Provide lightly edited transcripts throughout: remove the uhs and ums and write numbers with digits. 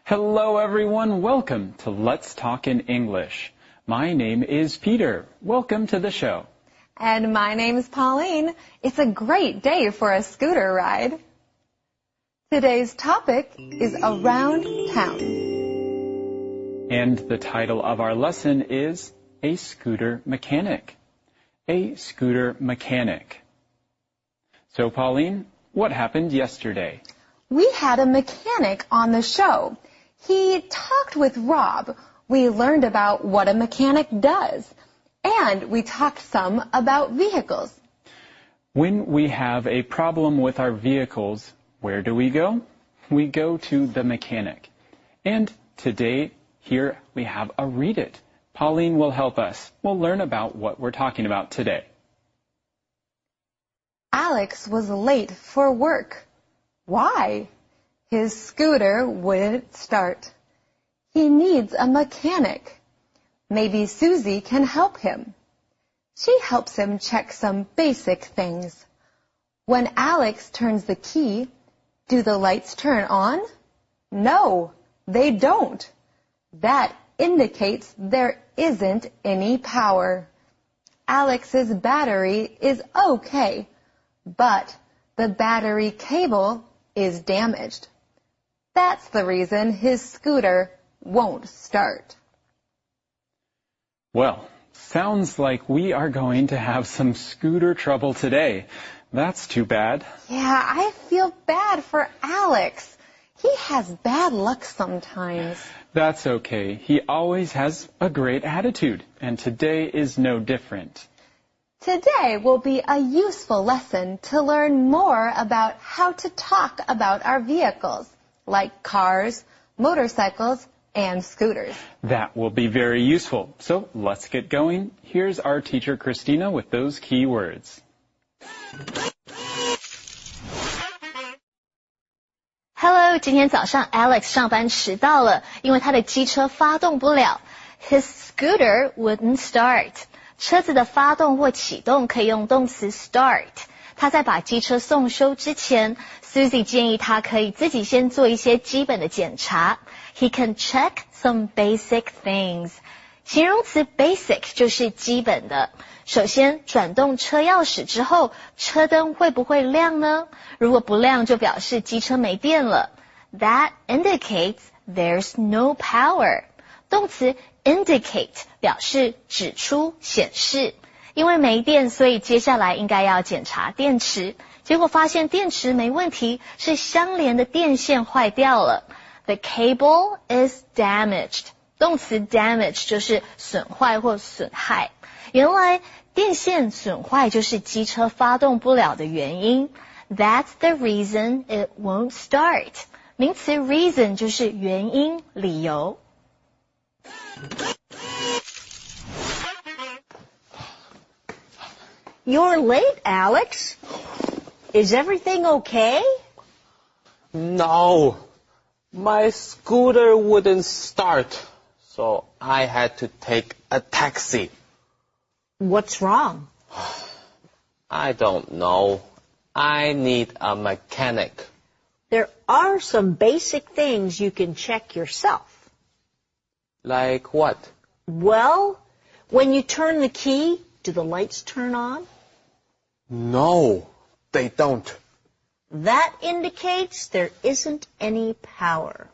Hello everyone, welcome to Let's Talk in English. My name is Peter. Welcome to the show. And my name is Pauline. It's a great day for a scooter ride. Today's topic is Around Town. And the title of our lesson is A Scooter Mechanic. A Scooter Mechanic. So Pauline, what happened yesterday? We had a mechanic on the show. He talked with Rob. We learned about what a mechanic does. And we talked some about vehicles. When we have a problem with our vehicles, where do we go? We go to the mechanic. And today, here we have a Read It. Pauline will help us. We'll learn about what we're talking about today. Alex was late for work. Why? His scooter wouldn't start. He needs a mechanic. Maybe Susie can help him. She helps him check some basic things. When Alex turns the key, do the lights turn on? No, they don't. That indicates there isn't any power. Alex's battery is okay, but the battery cable is damaged. That's the reason his scooter won't start. Well, sounds like we are going to have some scooter trouble today. That's too bad. Yeah, I feel bad for Alex. He has bad luck sometimes. That's okay. He always has a great attitude, and today is no different. Today will be a useful lesson to learn more about how to talk about our vehicles, like cars, motorcycles, and scooters. That will be very useful. So let's get going. Here's our teacher Christina with those key words. Hello, 今天早上 Alex 上班迟到了，因为他的机车发动不了。His scooter wouldn't start. 车子的发动或启动可以用动词 start。他在把机车送修之前 ，Susie 建议他可以自己先做一些基本的检查。He can check some basic things. 形容词 basic 就是基本的。首先，转动车钥匙之后，车灯会不会亮呢？如果不亮，就表示机车没电了。That indicates there's no power. 动词 indicate 表示指出、显示。因为没电，所以接下来应该要检查电池。结果发现电池没问题，是相连的电线坏掉了。The cable is damaged. 动词 damage 就是损坏或损害。原来电线损坏就是机车发动不了的原因。That's the reason it won't start. 名词 reason 就是原因、理由。 You're late, Alex. Is everything okay? No, my scooter wouldn't start, so I had to take a taxi. What's wrong? I don't know. I need a mechanic. There are some basic things you can check yourself. Like what? Well, when you turn the key, do the lights turn on? No, they don't. That indicates there isn't any power.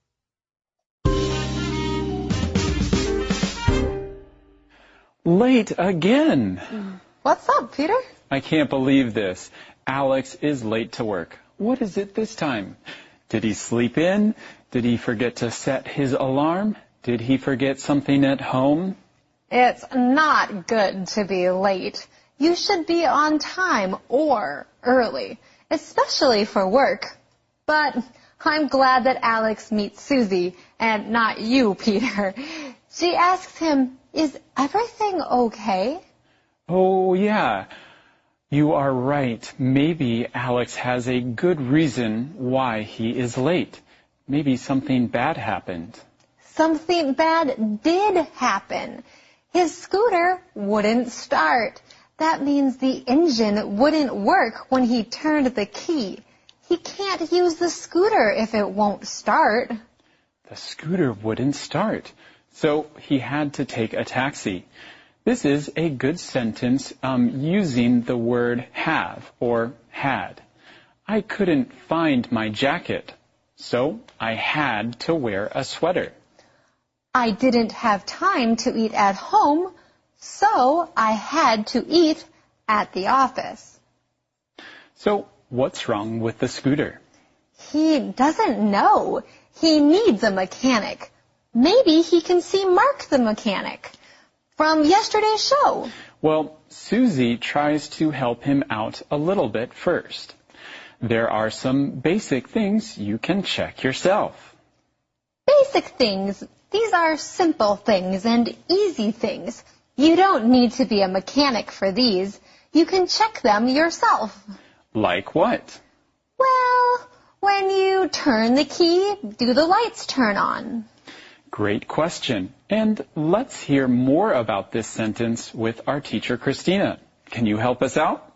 Late again. What's up, Peter? I can't believe this. Alex is late to work. What is it this time? Did he sleep in? Did he forget to set his alarm? Did he forget something at home? It's not good to be late. You should be on time or early, especially for work. But I'm glad that Alex meets Susie and not you, Peter. She asks him, "Is everything okay?" Oh, yeah. You are right. Maybe Alex has a good reason why he is late. Maybe something bad happened. Something bad did happen. His scooter wouldn't start. That means the engine wouldn't work when he turned the key. He can't use the scooter if it won't start. The scooter wouldn't start, so he had to take a taxi. This is a good sentence using the word have or had. I couldn't find my jacket, so I had to wear a sweater. I didn't have time to eat at home, so I had to eat at the office. So what's wrong with the scooter? He doesn't know. He needs a mechanic. Maybe he can see Mark the mechanic from yesterday's show. Well, Susie tries to help him out a little bit first. There are some basic things you can check yourself. Basic things. These are simple things and easy things. You don't need to be a mechanic for these. You can check them yourself. Like what? Well, when you turn the key, do the lights turn on? Great question. And let's hear more about this sentence with our teacher, Christina. Can you help us out?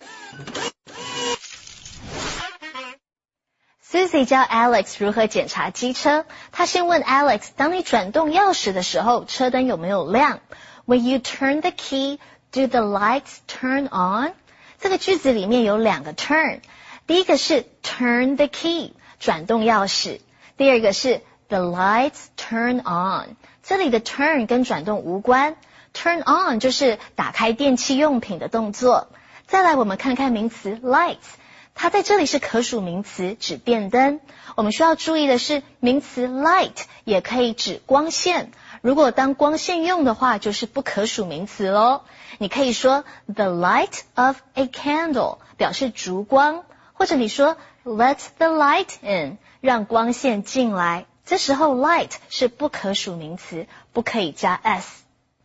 Susie 教 Alex 如何检查机车。她先问 Alex， 当你转动钥匙的时候，车灯有没有亮？ When you turn the key, do the lights turn on? 这个句子里面有两个 turn。第一个是 turn the key， 转动钥匙。第二个是 the lights turn on。这里的 turn 跟转动无关。turn on 就是打开电器用品的动作。再来我们看看名词 lights。它在这里是可数名词，指电灯。我们需要注意的是，名词 light 也可以指光线。如果当光线用的话，就是不可数名词咯。你可以说 the light of a candle， 表示烛光，或者你说 let the light in， 让光线进来。这时候 light 是不可数名词，不可以加 s。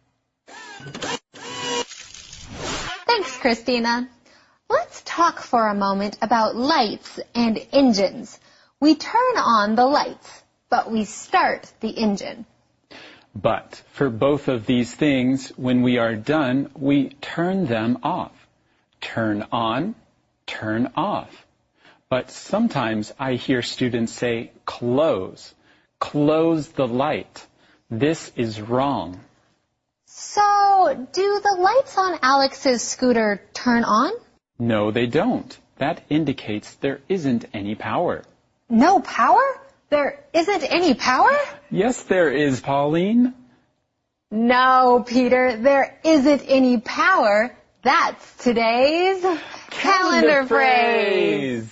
Thanks, Christina.Let's talk for a moment about lights and engines. We turn on the lights, but we start the engine. But for both of these things, when we are done, we turn them off. Turn on, turn off. But sometimes I hear students say close. Close the light. This is wrong. So, do the lights on Alex's scooter turn on?No, they don't. That indicates there isn't any power. No power? There isn't any power? Yes, there is, Pauline. No, Peter, there isn't any power. That's today's calendar phrase.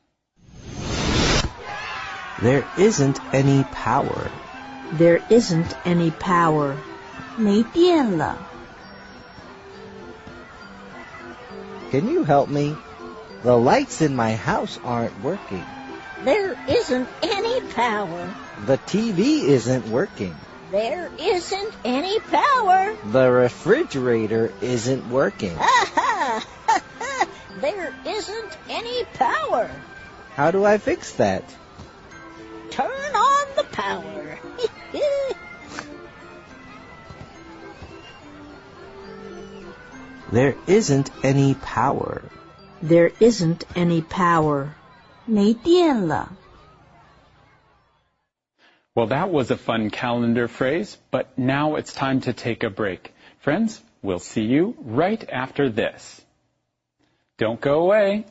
There isn't any power. There isn't any power. 没电了。 Can you help me? The lights in my house aren't working. There isn't any power. The TV isn't working. There isn't any power. The refrigerator isn't working. There isn't any power. How do I fix that? Turn on the power. There isn't any power. There isn't any power. 没电了。 Well, that was a fun calendar phrase, but now it's time to take a break. Friends, we'll see you right after this. Don't go away.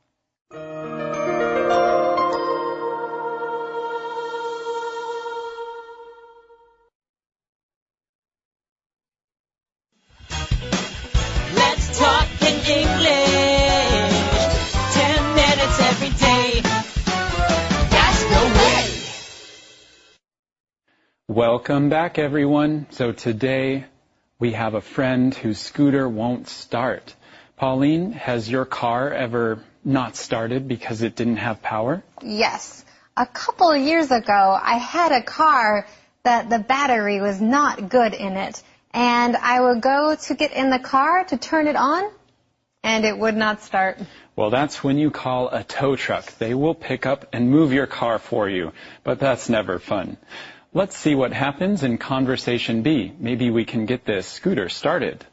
Let's talk in English. 10 minutes every day. That's the way. Welcome back, everyone. So today we have a friend whose scooter won't start. Pauline, has your car ever not started because it didn't have power? Yes. A couple of years ago, I had a car that the battery was not good in it. And I would go to get in the car to turn it on, and it would not start. Well, that's when you call a tow truck. They will pick up and move your car for you, but that's never fun. Let's see what happens in Conversation B. Maybe we can get this scooter started.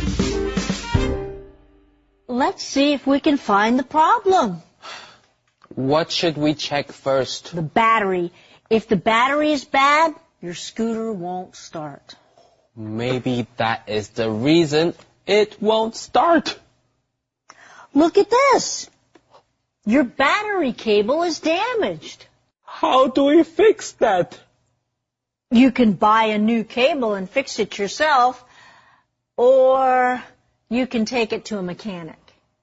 Let's see if we can find the problem. what should we check first? The battery. If the battery is bad, your scooter won't start. Maybe that is the reason it won't start. Look at this. Your battery cable is damaged. How do we fix that? You can buy a new cable and fix it yourself, or you can take it to a mechanic.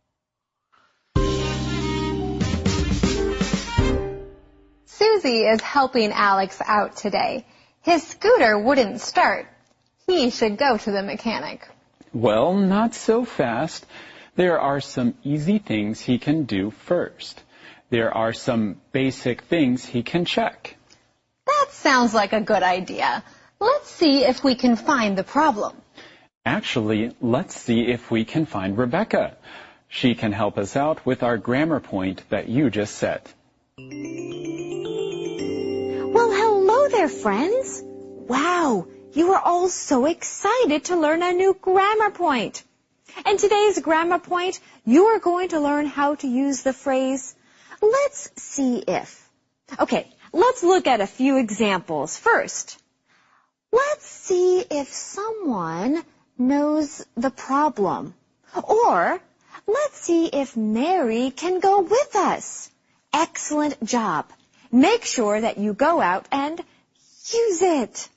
Susie is helping Alex out today. His scooter wouldn't start. He should go to the mechanic. Well, not so fast. There are some easy things he can do first. There are some basic things he can check. That sounds like a good idea. Let's see if we can find the problem. Actually, let's see if we can find Rebecca. She can help us out with our grammar point that you just set. Well, hello there, friends. Wow, you are all so excited to learn a new grammar point. In today's grammar point, you are going to learn how to use the phrase, let's see if. Okay, let's look at a few examples first. Let's see if someone knows the problem. Or, let's see if Mary can go with us. Excellent job. Make sure that you go out and use it.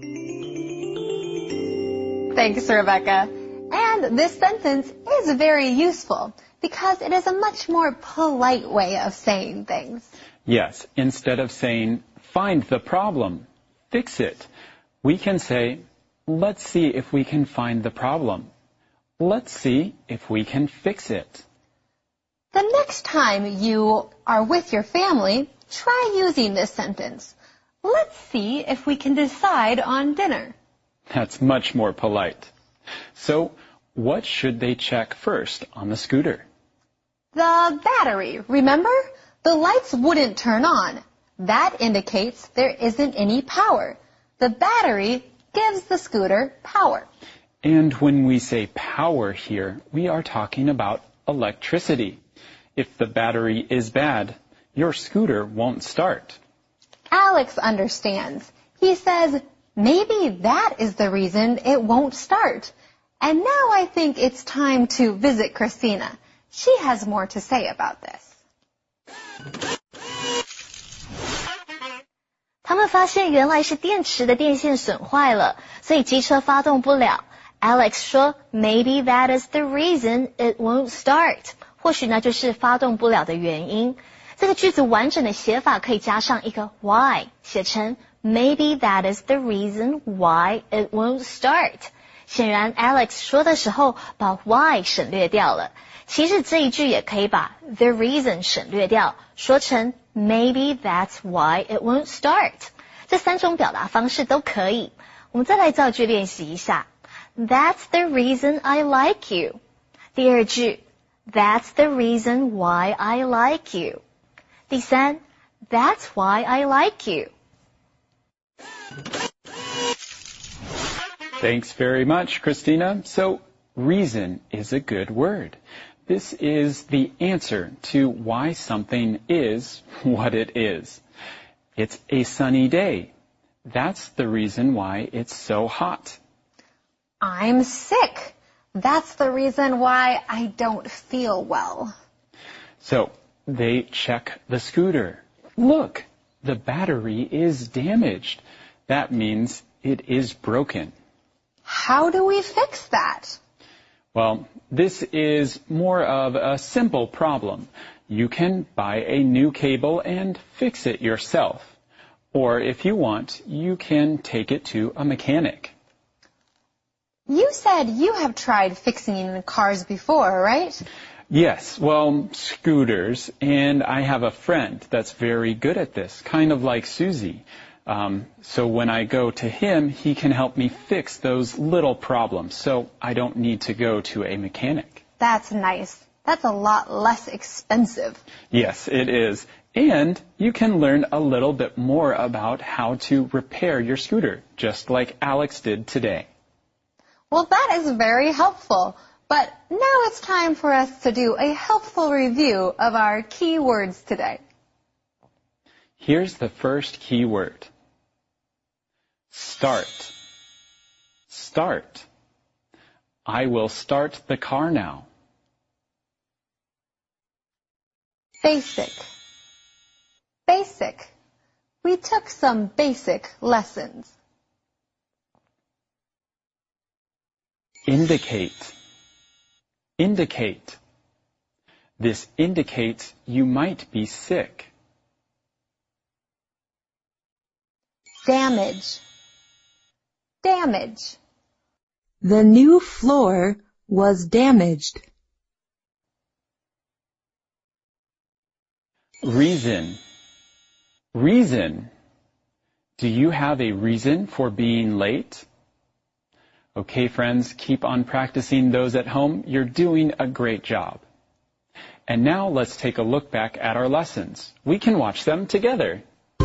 Thanks, Rebecca. And this sentence is very useful because it is a much more polite way of saying things. Yes, instead of saying, find the problem, fix it, we can say, let's see if we can find the problem. Let's see if we can fix it. The next time you are with your family, try using this sentence. Let's see if we can decide on dinner. That's much more polite. So, what should they check first on the scooter? The battery, remember? The lights wouldn't turn on. That indicates there isn't any power. The battery gives the scooter power. And when we say power here, we are talking about electricity. If the battery is bad, your scooter won't start. Alex understands. He says, maybe that is the reason it won't start. And now I think it's time to visit Christina. She has more to say about this. 他们发现原来是电池的电线损坏了，所以机车发动不了。Alex 说 ，Maybe that is the reason it won't start。或许呢就是发动不了的原因。这个句子完整的写法可以加上一个 why， 写成 Maybe that is the reason why it won't start。显然 Alex 说的时候把 why 省略掉了。其实这一句也可以把 the reason 省略掉，说成 Maybe that's why it won't start。这三种表达方式都可以。我们再来造句练习一下。That's the reason I like you。第二句 That's the reason why I like you。第三 That's why I like you。 Thanks very much, Christina. So, reason is a good word. This is the answer to why something is what it is. It's a sunny day. That's the reason why it's so hot. I'm sick. That's the reason why I don't feel well. So, they check the scooter. Look, the battery is damaged. That means it is broken. How do we fix that? Well, this is more of a simple problem. You can buy a new cable and fix it yourself. Or if you want, you can take it to a mechanic. You said you have tried fixing cars before, right? Yes, well, scooters, and I have a friend that's very good at this, kind of like Susie. So when I go to him, he can help me fix those little problems, so I don't need to go to a mechanic. That's nice. That's a lot less expensive. Yes, it is. And you can learn a little bit more about how to repair your scooter, just like Alex did today. Well, that is very helpful. But now it's time for us to do a helpful review of our key words today. Here's the first key word. Start. Start. I will start the car now. Basic. Basic. We took some basic lessons. Indicate. Indicate. This indicates you might be sick. Damage. Damage. The new floor was damaged. Reason. Reason. Do you have a reason for being late? Okay, friends, keep on practicing those at home. You're doing a great job. And now let's take a look back at our lessons. We can watch them together.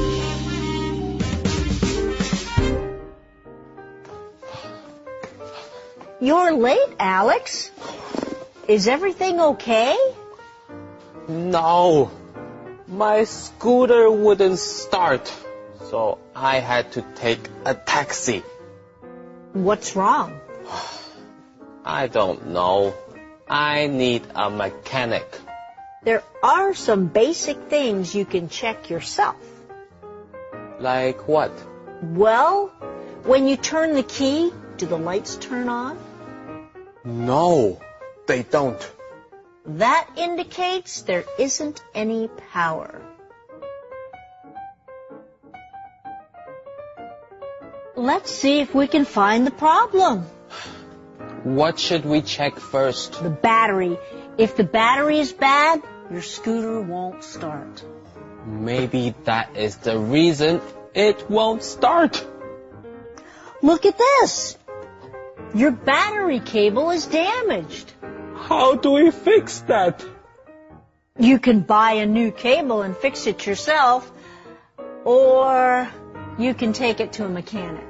You're late, Alex. Is everything okay? No. My scooter wouldn't start, so I had to take a taxi. What's wrong? I don't know. I need a mechanic. There are some basic things you can check yourself. Like what? Well, when you turn the key, do the lights turn on? No, they don't. That indicates there isn't any power. Let's see if we can find the problem. What should we check first? The battery. If the battery is bad, your scooter won't start. Maybe that is the reason it won't start. Look at this. Your battery cable is damaged. How do we fix that? You can buy a new cable and fix it yourself, or you can take it to a mechanic.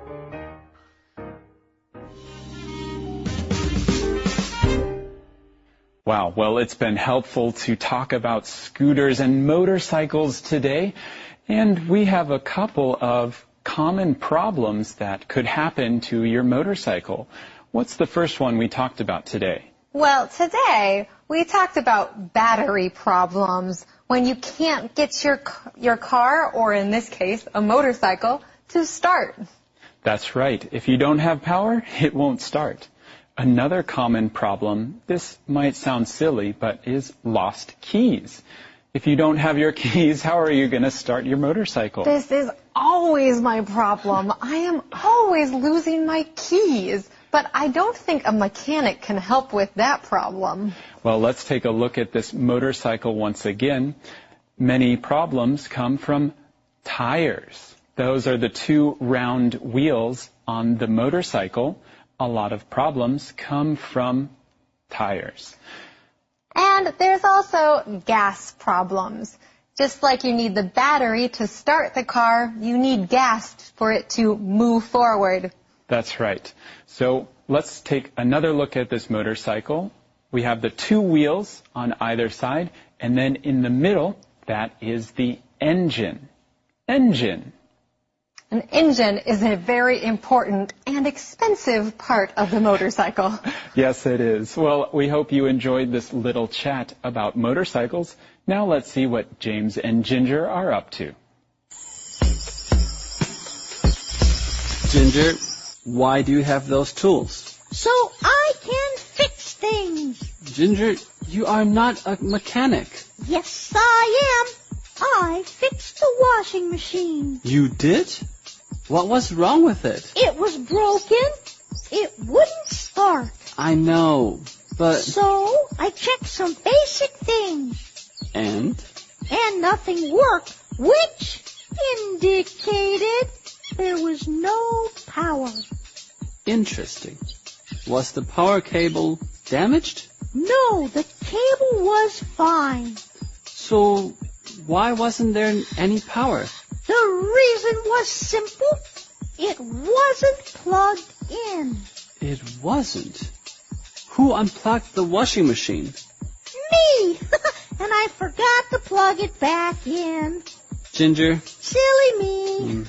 Wow, well, it's been helpful to talk about scooters and motorcycles today, and we have a couple of common problems that could happen to your motorcycle. What's the first one we talked about today? Well, today we talked about battery problems when you can't get your car, or in this case, a motorcycle, to start. That's right. If you don't have power, it won't start. Another common problem, this might sound silly, but is lost keys. If you don't have your keys, how are you going to start your motorcycle? This is always my problem. I am always losing my keys. But I don't think a mechanic can help with that problem. Well, let's take a look at this motorcycle once again. Many problems come from tires. Those are the two round wheels on the motorcycle. A lot of problems come from tires. And there's also gas problems. Just like you need the battery to start the car, you need gas for it to move forward. That's right. So let's take another look at this motorcycle. We have the two wheels on either side, and then in the middle, that is the engine. Engine. An engine is a very important and expensive part of the motorcycle. Yes, it is. Well, we hope you enjoyed this little chat about motorcycles. Now let's see what James and Ginger are up to. Ginger, why do you have those tools? So I can fix things. Ginger, you are not a mechanic. Yes, I am. I fixed the washing machine. You did? What was wrong with it? It was broken. It wouldn't start. I know, but... So I checked some basic things. And? And nothing worked, which indicated there was no power. Interesting. Was the power cable damaged? No, the cable was fine. So why wasn't there any power? The reason was simple. It wasn't plugged in. It wasn't? Who unplugged the washing machine? Me! And I forgot to plug it back in. Ginger. Silly me.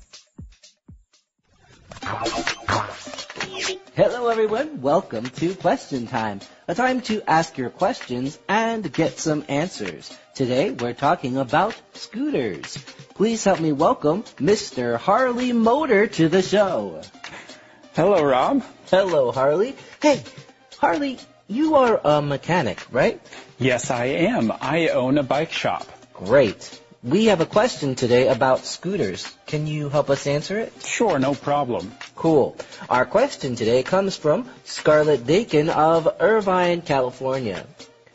Hello everyone, welcome to Question Time, a time to ask your questions and get some answers. Today we're talking about scooters. Please help me welcome Mr. Harley Motor to the show. Hello, Rob. Hello, Harley. Hey, Harley, you are a mechanic, right? Yes, I am. I own a bike shop. Great. We have a question today about scooters. Can you help us answer it? Sure, no problem. Cool. Our question today comes from Scarlett Dakin of Irvine, California.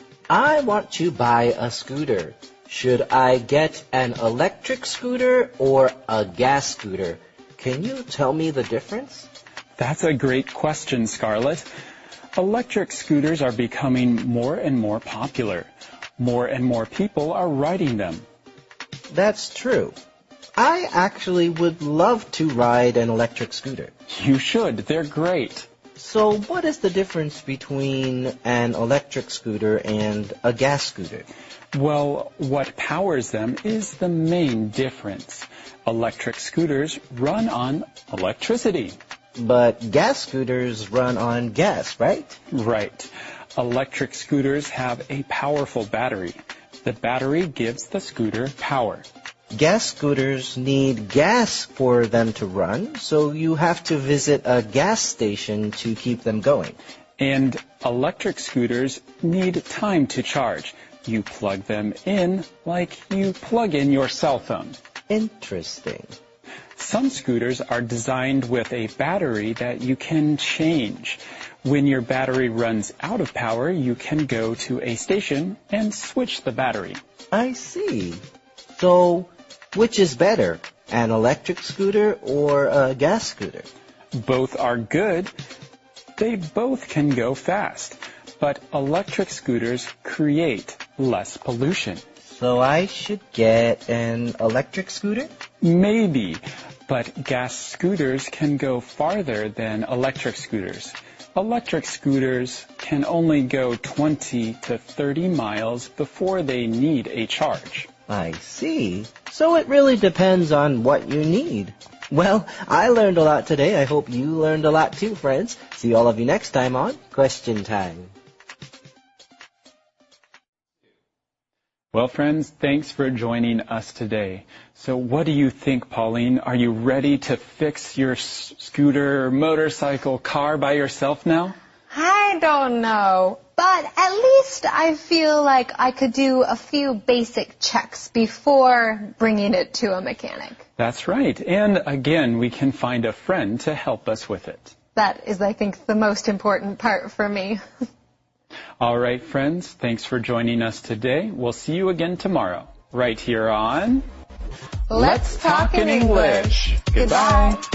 I want to buy a scooter. Should I get an electric scooter or a gas scooter? Can you tell me the difference? That's a great question, Scarlett. Electric scooters are becoming more and more popular. More and more people are riding them. That's true. I actually would love to ride an electric scooter. You should. They're great. So what is the difference between an electric scooter and a gas scooter? Well, what powers them is the main difference. Electric scooters run on electricity. But gas scooters run on gas, right? Right. Electric scooters have a powerful battery. The battery gives the scooter power. Gas scooters need gas for them to run, so you have to visit a gas station to keep them going. And electric scooters need time to charge. You plug them in like you plug in your cell phone. Interesting. Some scooters are designed with a battery that you can change. When your battery runs out of power, you can go to a station and switch the battery. I see. So, which is better, an electric scooter or a gas scooter? Both are good. They both can go fast. But electric scooters create less pollution. So I should get an electric scooter? Maybe, but gas scooters can go farther than electric scooters. Electric scooters can only go 20 to 30 miles before they need a charge. I see. So it really depends on what you need. Well, I learned a lot today. I hope you learned a lot too, friends. See all of you next time on Question Time. Well, friends, thanks for joining us today. So what do you think, Pauline? Are you ready to fix your scooter, motorcycle, car by yourself now? I don't know, but at least I feel like I could do a few basic checks before bringing it to a mechanic. That's right. And again, we can find a friend to help us with it. That is, I think, the most important part for me. All right, friends, thanks for joining us today. We'll see you again tomorrow, right here on Let's Talk in English. Goodbye.